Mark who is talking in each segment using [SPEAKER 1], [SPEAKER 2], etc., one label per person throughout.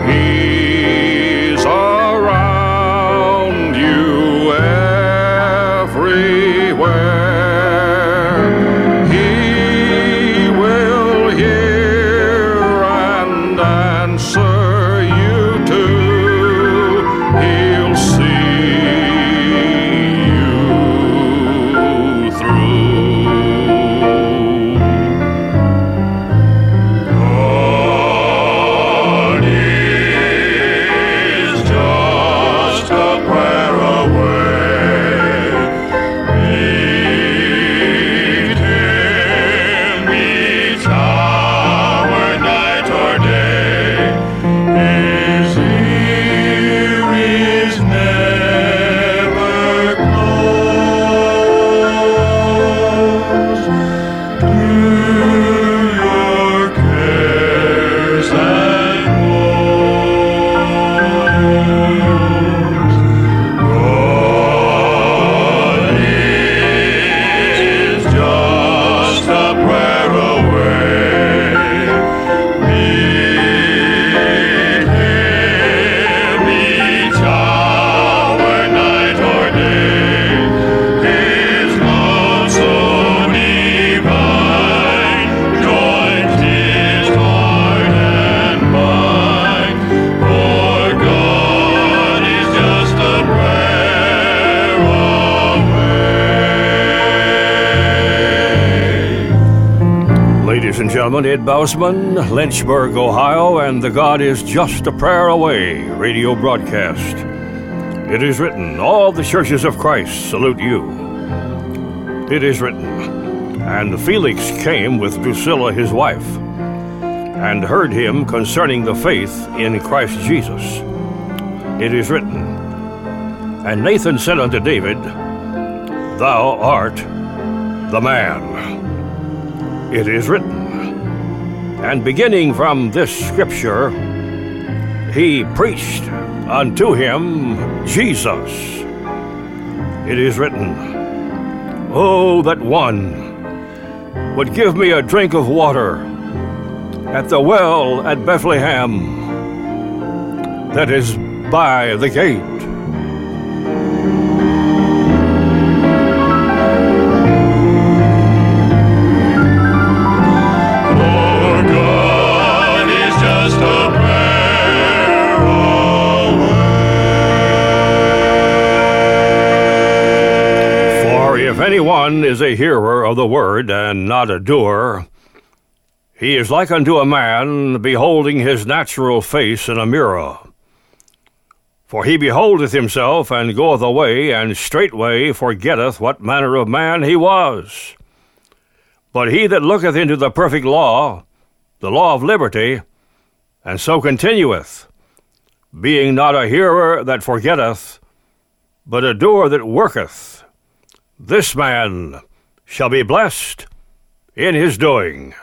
[SPEAKER 1] He's around you everywhere. He will hear and answer you too. He'll see you through. God is just a prayer away. Meet Him each hour, night or day. His ear is never closed to your cares and woes. God is just a prayer away. Meet Him each hour, night or day. His love so divine joins His heart and mind. For God is just a prayer away.
[SPEAKER 2] Ladies and gentlemen, Ed Bousman, Lynchburg, Ohio, and the God is Just a Prayer Away radio broadcast. It is written, all the churches of Christ salute you. It is written, and Felix came with Drusilla his wife, and heard him concerning the faith in Christ Jesus. It is written, and Nathan said unto David, Thou art the man. It is written, and beginning from this scripture, he preached unto him Jesus. It is written, Oh, that one would give me a drink of water at the well at Bethlehem that is by the gate.
[SPEAKER 1] For God is just a prayer away.
[SPEAKER 2] For if anyone is a hearer of the word and not a doer, he is like unto a man beholding his natural face in a mirror. For he beholdeth himself, and goeth away, and straightway forgetteth what manner of man he was. But he that looketh into the perfect law, the law of liberty, and so continueth, being not a hearer that forgetteth, but a doer that worketh, this man shall be blessed in his doing.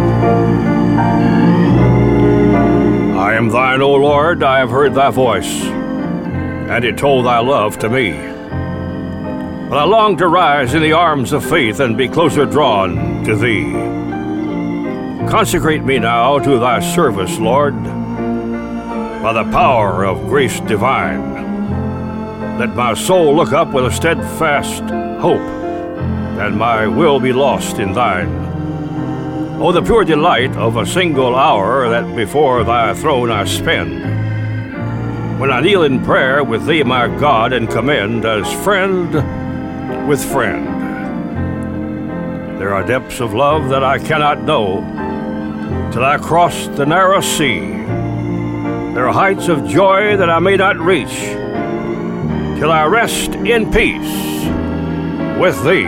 [SPEAKER 2] I am thine, O Lord, I have heard thy voice, and it told thy love to me. But I long to rise in the arms of faith and be closer drawn to thee. Consecrate me now to thy service, Lord, by the power of grace divine. Let my soul look up with a steadfast hope, and my will be lost in thine. Oh, the pure delight of a single hour that before thy throne I spend, when I kneel in prayer with thee, my God, and commend as friend with friend. There are depths of love that I cannot know till I cross the narrow sea. There are heights of joy that I may not reach till I rest in peace with thee.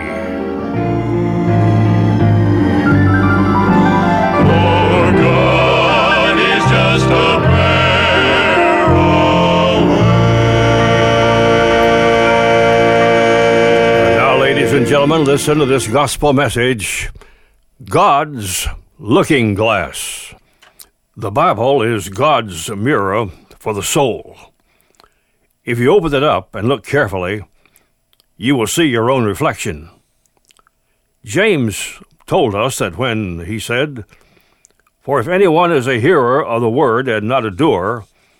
[SPEAKER 1] For God is just a prayer away.
[SPEAKER 2] And now, ladies and gentlemen, listen to this gospel message, God's Looking Glass. The Bible is God's mirror for the soul. If you open it up and look carefully, you will see your own reflection. James told us that when he said, For if anyone is a hearer of the word and not a doer,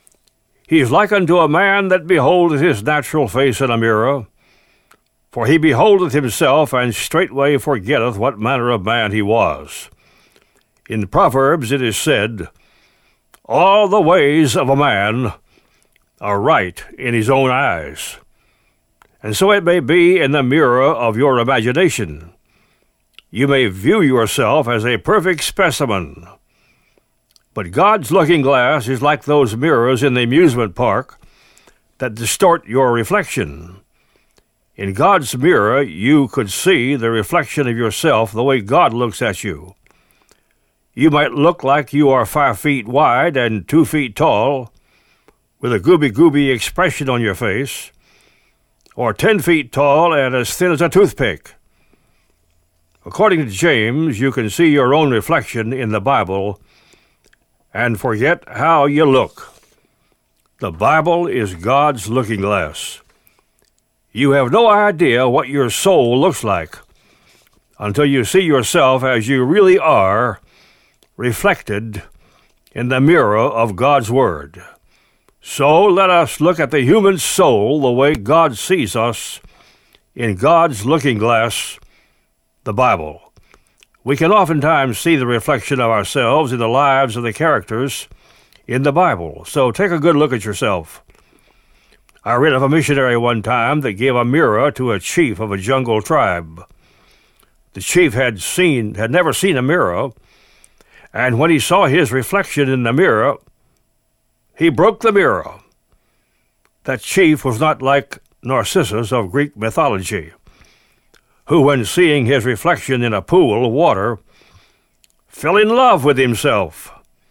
[SPEAKER 2] He is like unto a man that beholdeth his natural face in a mirror. For he beholdeth himself, and straightway forgetteth what manner of man he was. In Proverbs it is said, All the ways of a man are right in his own eyes. And so it may be in the mirror of your imagination. You may view yourself as a perfect specimen. But God's looking glass is like those mirrors in the amusement park that distort your reflection. In God's mirror, you could see the reflection of yourself the way God looks at you. You might look like you are 5 feet wide and 2 feet tall, with a gooby-gooby expression on your face, or 10 feet tall and as thin as a toothpick. According to James, you can see your own reflection in the Bible and forget how you look. The Bible is God's looking glass. You have no idea what your soul looks like until you see yourself as you really are, reflected in the mirror of God's Word. So let us look at the human soul the way God sees us in God's looking glass, the Bible. We can oftentimes see the reflection of ourselves in the lives of the characters in the Bible. So take a good look at yourself. I read of a missionary one time that gave a mirror to a chief of a jungle tribe. The chief had never seen a mirror, and when he saw his reflection in the mirror, he broke the mirror. That chief was not like Narcissus of Greek mythology, who, when seeing his reflection in a pool of water, fell in love with himself.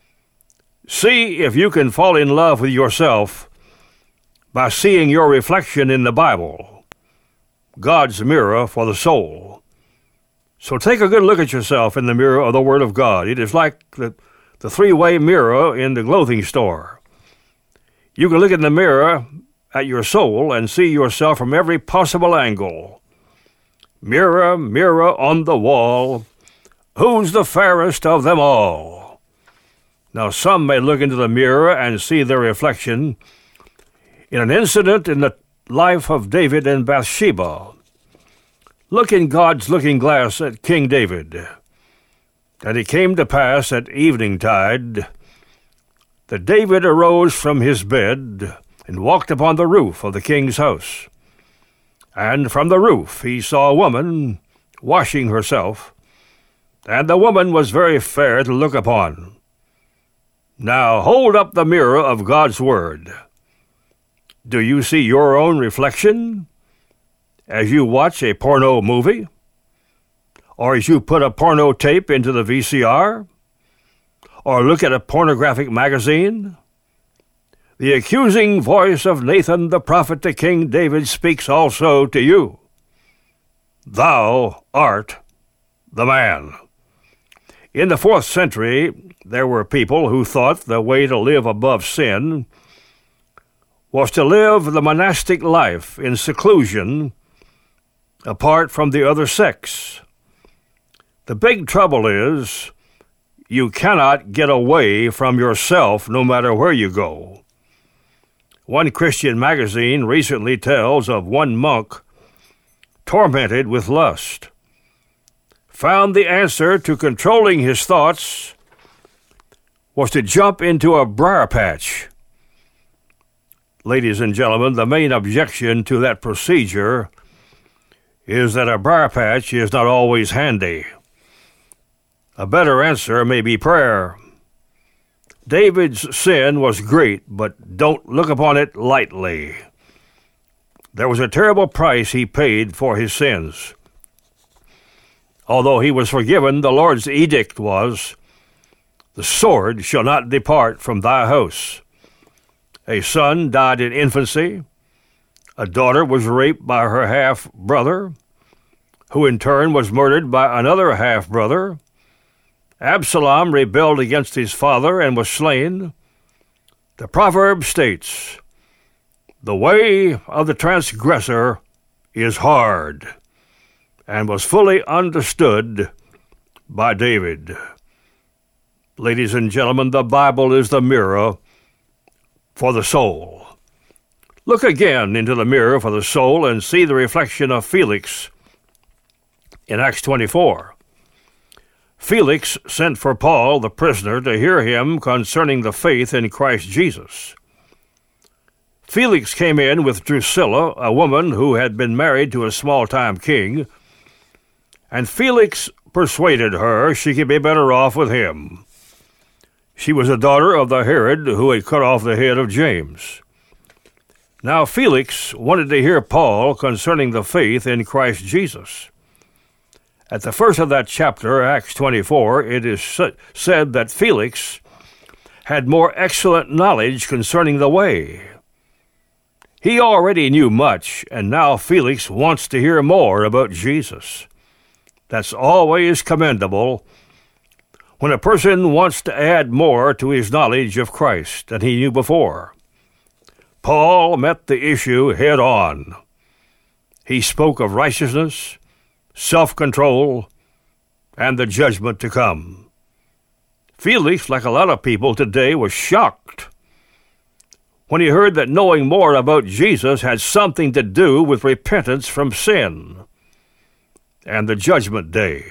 [SPEAKER 2] See if you can fall in love with yourself by seeing your reflection in the Bible, God's mirror for the soul. So take a good look at yourself in the mirror of the Word of God. It is like the three-way mirror in the clothing store. You can look in the mirror at your soul and see yourself from every possible angle. Mirror, mirror on the wall, who's the fairest of them all? Now, some may look into the mirror and see their reflection in an incident in the life of David and Bathsheba. Look in God's looking glass at King David. And it came to pass at eventide that David arose from his bed and walked upon the roof of the king's house. And from the roof he saw a woman washing herself, and the woman was very fair to look upon. Now hold up the mirror of God's Word. Do you see your own reflection as you watch a porno movie? Or as you put a porno tape into the VCR? Or look at a pornographic magazine? The accusing voice of Nathan the prophet to King David speaks also to you. Thou art the man. In the 4th century, there were people who thought the way to live above sin was to live the monastic life in seclusion apart from the other sex. The big trouble is you cannot get away from yourself no matter where you go. One Christian magazine recently tells of one monk tormented with lust, found the answer to controlling his thoughts was to jump into a briar patch. Ladies and gentlemen, the main objection to that procedure is that a briar patch is not always handy. A better answer may be prayer. David's sin was great, but don't look upon it lightly. There was a terrible price he paid for his sins. Although he was forgiven, the Lord's edict was, "The sword shall not depart from thy house." A son died in infancy. A daughter was raped by her half-brother, who in turn was murdered by another half-brother. Absalom rebelled against his father and was slain. The proverb states, "The way of the transgressor is hard," and was fully understood by David. Ladies and gentlemen, the Bible is the mirror for the soul. Look again into the mirror for the soul and see the reflection of Felix in Acts 24. Felix sent for Paul, the prisoner, to hear him concerning the faith in Christ Jesus. Felix came in with Drusilla, a woman who had been married to a small-time king, and Felix persuaded her she could be better off with him. She was a daughter of the Herod who had cut off the head of James. Now Felix wanted to hear Paul concerning the faith in Christ Jesus. At the first of that chapter, Acts 24, it is said that Felix had more excellent knowledge concerning the way. He already knew much, and now Felix wants to hear more about Jesus. That's always commendable when a person wants to add more to his knowledge of Christ than he knew before. Paul met the issue head on. He spoke of righteousness, self-control, and the judgment to come. Felix, like a lot of people today, was shocked when he heard that knowing more about Jesus had something to do with repentance from sin and the judgment day.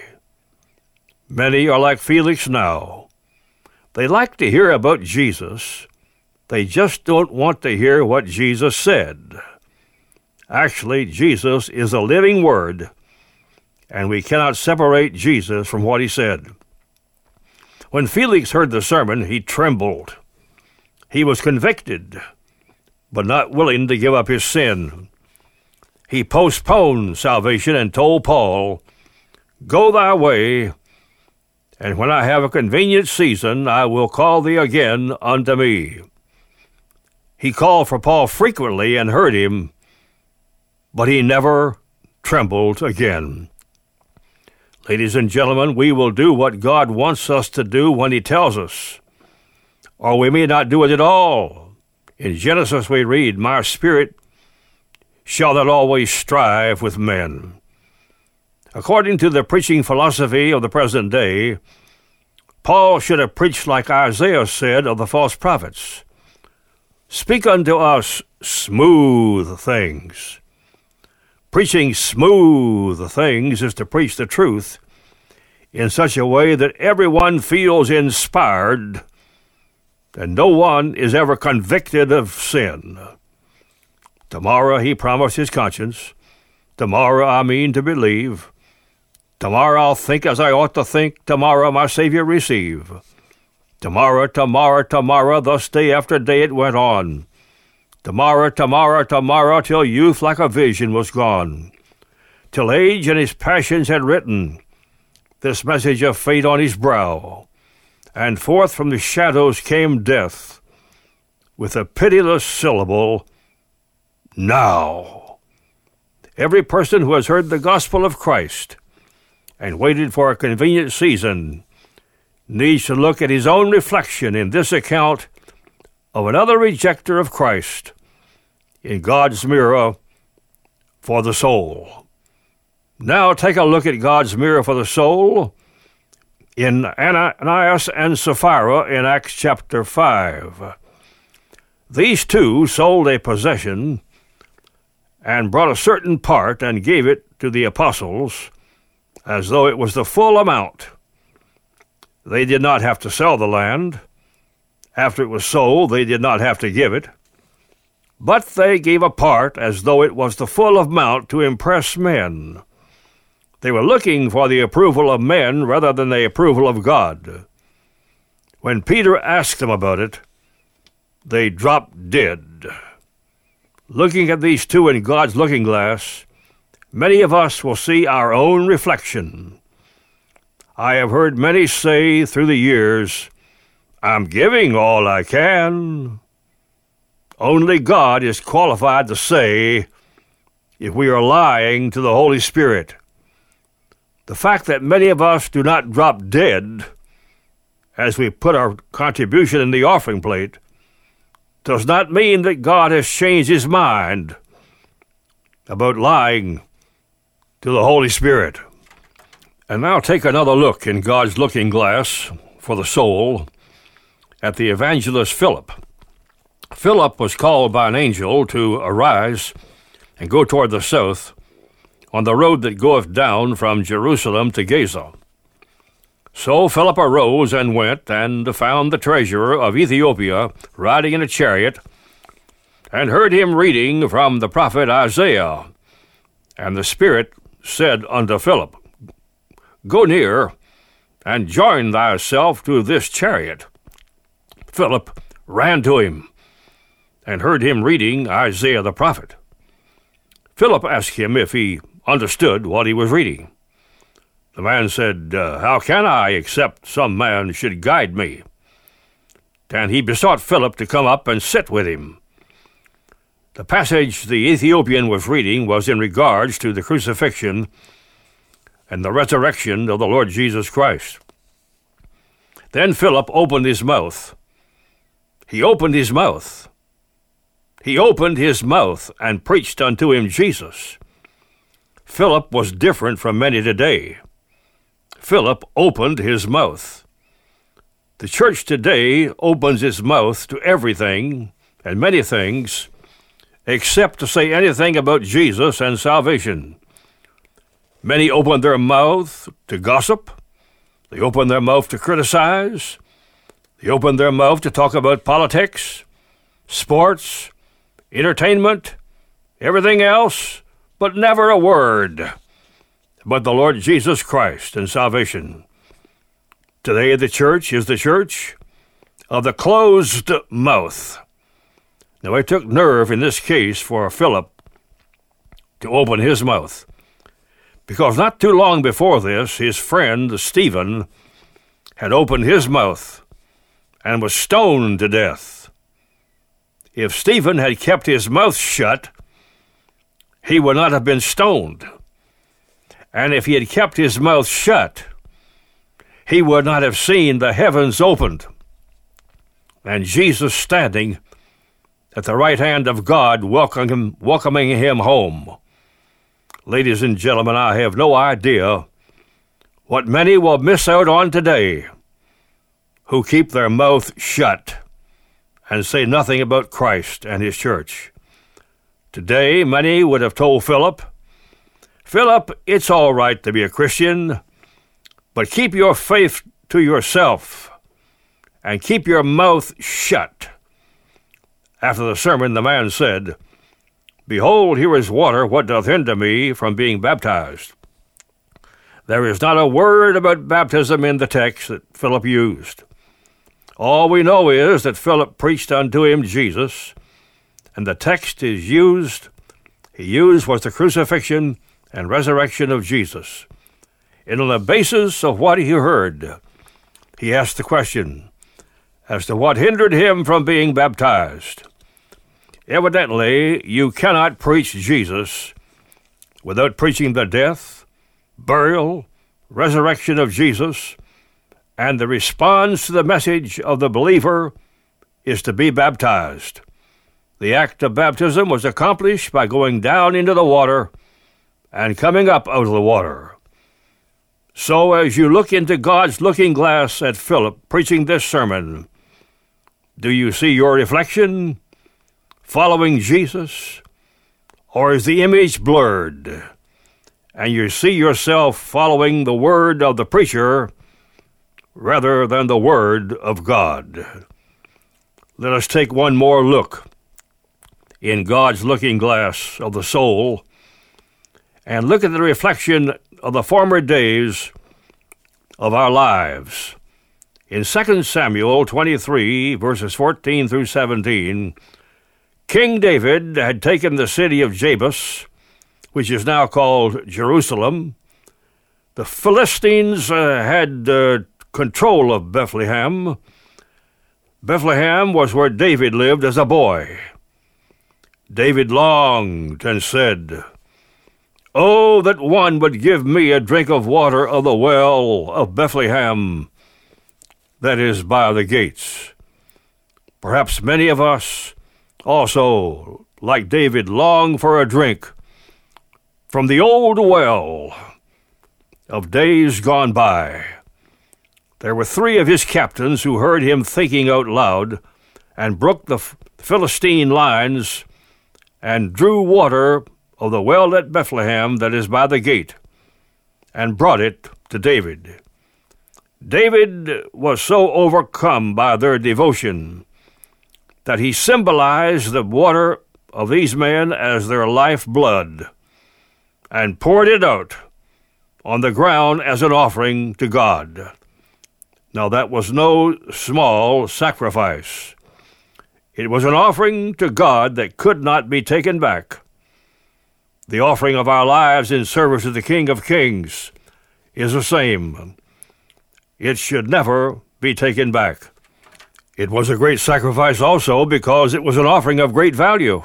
[SPEAKER 2] Many are like Felix now. They like to hear about Jesus. They just don't want to hear what Jesus said. Actually, Jesus is a living word, and we cannot separate Jesus from what he said. When Felix heard the sermon, he trembled. He was convicted, but not willing to give up his sin. He postponed salvation and told Paul, "Go thy way, and when I have a convenient season, I will call thee again unto me." He called for Paul frequently and heard him, but he never trembled again. Ladies and gentlemen, we will do what God wants us to do when he tells us, or we may not do it at all. In Genesis we read, "My spirit shall not always strive with men." According to the preaching philosophy of the present day, Paul should have preached like Isaiah said of the false prophets, "Speak unto us smooth things." Preaching smooth things is to preach the truth in such a way that everyone feels inspired and no one is ever convicted of sin. Tomorrow he promised his conscience. Tomorrow I mean to believe. Tomorrow I'll think as I ought to think. Tomorrow my Savior receive. Tomorrow, tomorrow, tomorrow, thus day after day it went on. Tomorrow, tomorrow, tomorrow, till youth like a vision was gone. Till age and his passions had written this message of fate on his brow. And forth from the shadows came death with a pitiless syllable, "Now." Every person who has heard the gospel of Christ and waited for a convenient season needs to look at his own reflection in this account of another rejecter of Christ in God's mirror for the soul. Now take a look at God's mirror for the soul in Ananias and Sapphira in Acts chapter 5. These two sold a possession and brought a certain part and gave it to the apostles as though it was the full amount. They did not have to sell the land. After it was sold, they did not have to give it. But they gave a part as though it was the full amount to impress men. They were looking for the approval of men rather than the approval of God. When Peter asked them about it, they dropped dead. Looking at these two in God's looking glass, many of us will see our own reflection. I have heard many say through the years, "I'm giving all I can." Only God is qualified to say if we are lying to the Holy Spirit. The fact that many of us do not drop dead as we put our contribution in the offering plate does not mean that God has changed his mind about lying to the Holy Spirit. And now take another look in God's looking glass for the soul at the evangelist Philip. Philip was called by an angel to arise and go toward the south on the road that goeth down from Jerusalem to Gaza. So Philip arose and went, and found the treasurer of Ethiopia riding in a chariot, and heard him reading from the prophet Isaiah. And the Spirit said unto Philip, Go near, and join thyself to this chariot. Philip ran to him, and heard him reading Isaiah the prophet. Philip asked him if he understood what he was reading. The man said, How can I, except some man should guide me? And he besought Philip to come up and sit with him. The passage the Ethiopian was reading was in regards to the crucifixion and the resurrection of the Lord Jesus Christ. Then Philip opened his mouth. He opened his mouth. He opened his mouth and preached unto him Jesus. Philip was different from many today. Philip opened his mouth. The church today opens its mouth to everything and many things except to say anything about Jesus and salvation. Many open their mouth to gossip. They open their mouth to criticize. They open their mouth to talk about politics, sports, entertainment, everything else, but never a word but the Lord Jesus Christ and salvation. Today the church is the church of the closed mouth. Now it took nerve in this case for Philip to open his mouth, because not too long before this, his friend Stephen had opened his mouth and was stoned to death. If Stephen had kept his mouth shut, he would not have been stoned. And if he had kept his mouth shut, he would not have seen the heavens opened and Jesus standing at the right hand of God, welcoming him home. Ladies and gentlemen, I have no idea what many will miss out on today who keep their mouth shut and say nothing about Christ and his church. Today, many would have told Philip, it's all right to be a Christian, but keep your faith to yourself and keep your mouth shut. After the sermon, the man said, Behold, here is water, what doth hinder me from being baptized? There is not a word about baptism in the text that Philip used. All we know is that Philip preached unto him Jesus, and the text he used was the crucifixion and resurrection of Jesus. And on the basis of what he heard, he asked the question as to what hindered him from being baptized. Evidently, you cannot preach Jesus without preaching the death, burial, resurrection of Jesus, and the response to the message of the believer is to be baptized. The act of baptism was accomplished by going down into the water and coming up out of the water. So as you look into God's looking glass at Philip preaching this sermon, do you see your reflection following Jesus, or is the image blurred and you see yourself following the word of the preacher rather than the word of God? Let us take one more look in God's looking glass of the soul and look at the reflection of the former days of our lives. In 2 Samuel 23, verses 14 through 17, King David had taken the city of Jebus, which is now called Jerusalem. The Philistines had control of Bethlehem. Bethlehem was where David lived as a boy. David longed and said, Oh, that one would give me a drink of water of the well of Bethlehem, that is by the gates. Perhaps many of us also, like David, long for a drink from the old well of days gone by. There were 3 of his captains who heard him thinking out loud and broke the Philistine lines, and drew water of the well at Bethlehem that is by the gate, and brought it to David. David was so overcome by their devotion that he symbolized the water of these men as their life blood, and poured it out on the ground as an offering to God. Now that was no small sacrifice. It was an offering to God that could not be taken back. The offering of our lives in service to the King of Kings is the same. It should never be taken back. It was a great sacrifice also because it was an offering of great value.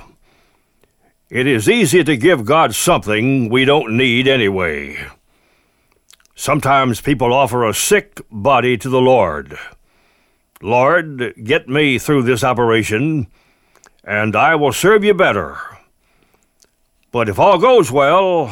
[SPEAKER 2] It is easy to give God something we don't need anyway. Sometimes people offer a sick body to the Lord. Lord, get me through this operation, and I will serve you better. But if all goes well,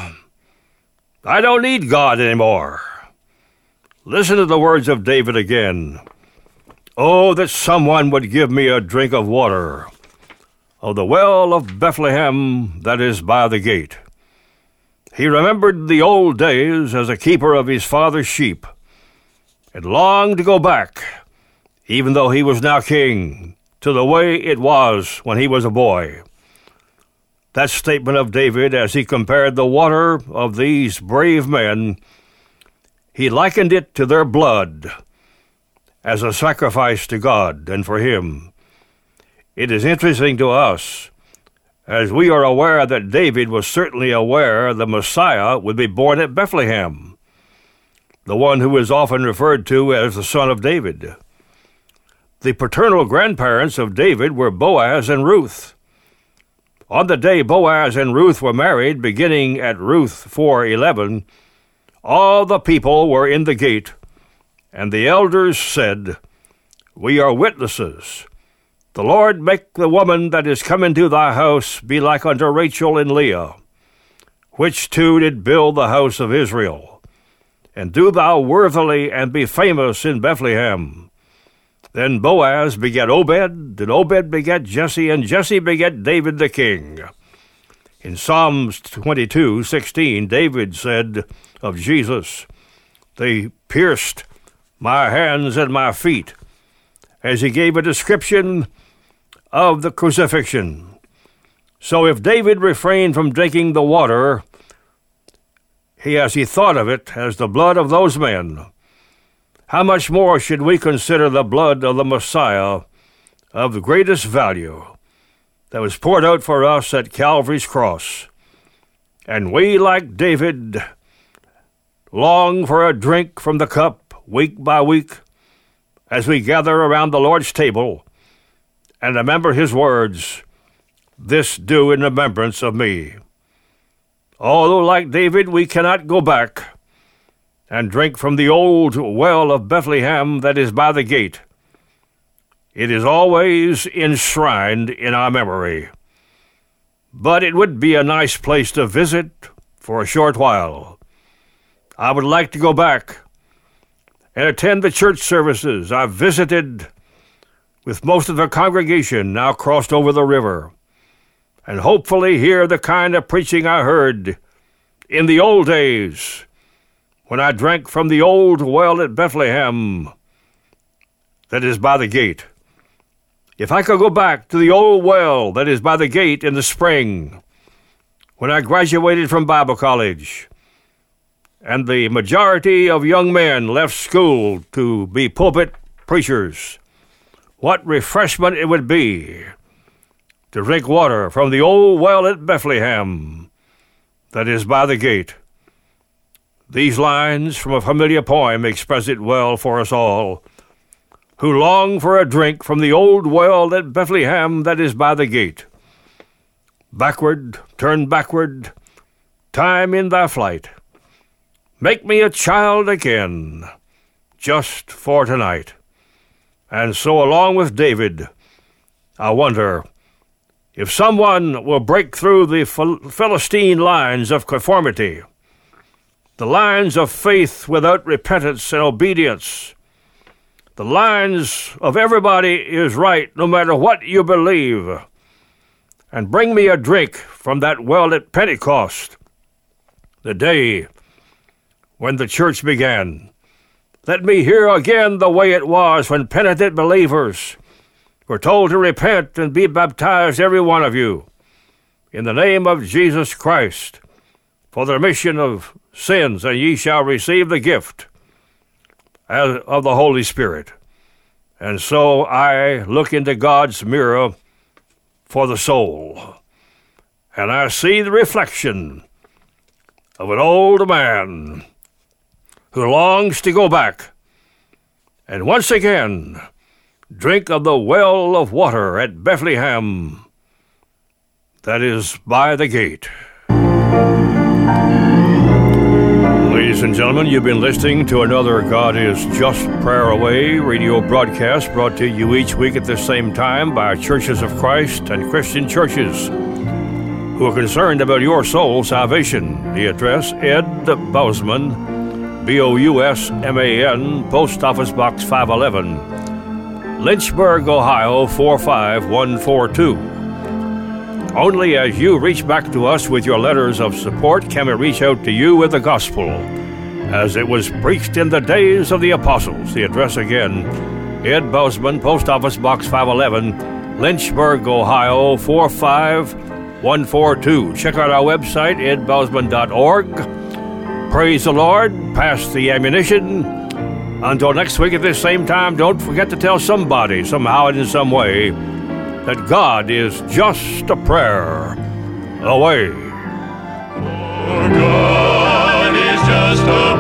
[SPEAKER 2] I don't need God anymore. Listen to the words of David again. Oh, that someone would give me a drink of water of the well of Bethlehem that is by the gate. He remembered the old days as a keeper of his father's sheep, and longed to go back, even though he was now king, to the way it was when he was a boy. That statement of David, as he compared the water of these brave men, he likened it to their blood as a sacrifice to God and for him. It is interesting to us, as we are aware that David was certainly aware the Messiah would be born at Bethlehem, the one who is often referred to as the son of David. The paternal grandparents of David were Boaz and Ruth. On the day Boaz and Ruth were married, beginning at Ruth 4:11, all the people were in the gate, and the elders said, We are witnesses. The Lord make the woman that is come into thy house be like unto Rachel and Leah, which two did build the house of Israel. And do thou worthily and be famous in Bethlehem. Then Boaz begat Obed, and Obed begat Jesse, and Jesse begat David the king. In Psalms 22:16, David said of Jesus, They pierced my hands and my feet, as he gave a description of the crucifixion. So if David refrained from drinking the water, he thought of it as the blood of those men, how much more should we consider the blood of the Messiah of the greatest value that was poured out for us at Calvary's cross? And we, like David, long for a drink from the cup week by week as we gather around the Lord's table and remember his words, This do in remembrance of me. Although, like David, we cannot go back and drink from the old well of Bethlehem that is by the gate, it is always enshrined in our memory. But it would be a nice place to visit for a short while. I would like to go back and attend the church services I've visited with most of the congregation now crossed over the river, and hopefully hear the kind of preaching I heard in the old days when I drank from the old well at Bethlehem that is by the gate. If I could go back to the old well that is by the gate in the spring, when I graduated from Bible college, and the majority of young men left school to be pulpit preachers, what refreshment it would be to drink water from the old well at Bethlehem that is by the gate. These lines from a familiar poem express it well for us all, who long for a drink from the old well at Bethlehem that is by the gate. Backward, turn backward, time in thy flight. Make me a child again, just for tonight. And so along with David, I wonder if someone will break through the Philistine lines of conformity, the lines of faith without repentance and obedience, The lines of everybody is right, no matter what you believe. And bring me a drink from that well at Pentecost, the day when the church began. Let me hear again the way it was when penitent believers were told to repent and be baptized, every one of you, in the name of Jesus Christ, for the remission of sins, and ye shall receive the gift of the Holy Spirit. And so I look into God's mirror for the soul, and I see the reflection of an old man who longs to go back and once again drink of the well of water at Bethlehem that is by the gate. Ladies and gentlemen, you've been listening to another God is Just Prayer Away radio broadcast brought to you each week at the same time by Churches of Christ and Christian churches who are concerned about your soul salvation. The address, Ed Bousman, B-O-U-S-M-A-N, Post Office Box 511, Lynchburg, Ohio 45142. Only as you reach back to us with your letters of support can we reach out to you with the gospel, as it was preached in the days of the apostles. The address again, Ed Bousman, Post Office Box 511, Lynchburg, Ohio 45142. Check out our website, edbousman.org. Praise the Lord. Pass the ammunition. Until next week at this same time, don't forget to tell somebody, somehow and in some way, that God is just a prayer away.
[SPEAKER 1] For God is just a